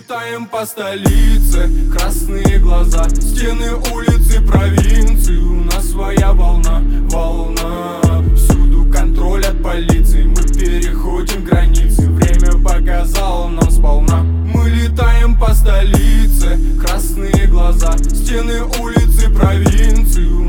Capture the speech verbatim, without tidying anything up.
летаем по столице, красные глаза, стены улицы провинции. У нас своя волна, волна. Всюду контроль от полиции, мы переходим границы. Время показало нам сполна. Мы летаем по столице, красные глаза, стены улицы провинции.